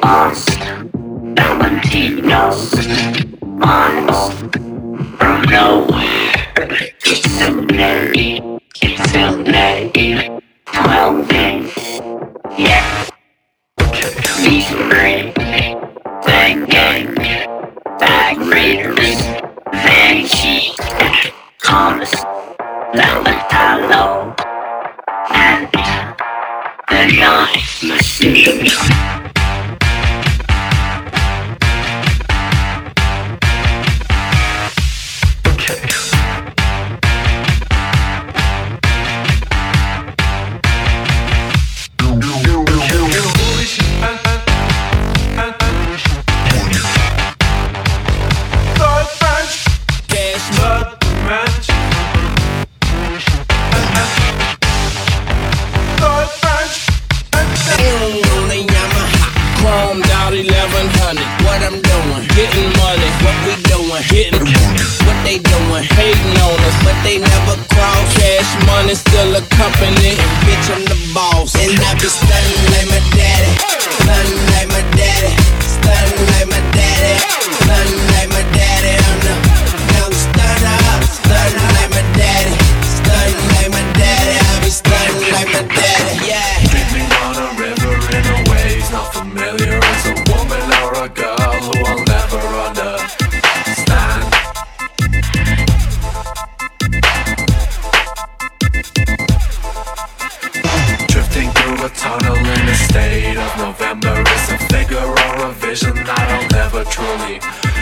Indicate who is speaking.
Speaker 1: Lost Valentinos Miles from nowhere. It's a name 12 days. Yeah. These bring Bang Gang, Bag Raiders, Banshee, Thomas, Valentino, and the Night Machine.
Speaker 2: What I'm doing, getting money, what we doing, hitting what they doing, hating on us, but they never cross. Cash money still a company, and bitch I'm the boss. And I be stunning like my daddy, stunning like my daddy, stunning like my daddy, stunning like my daddy. I'm the young stunner, stunning like my daddy, stunning like my daddy. I be stunning like my daddy, yeah.
Speaker 3: Dreaming on a river in a way he's not familiar as a woman or a girl who I'll never understand. Drifting through a tunnel in the state of November is a figure or a vision that I'll never truly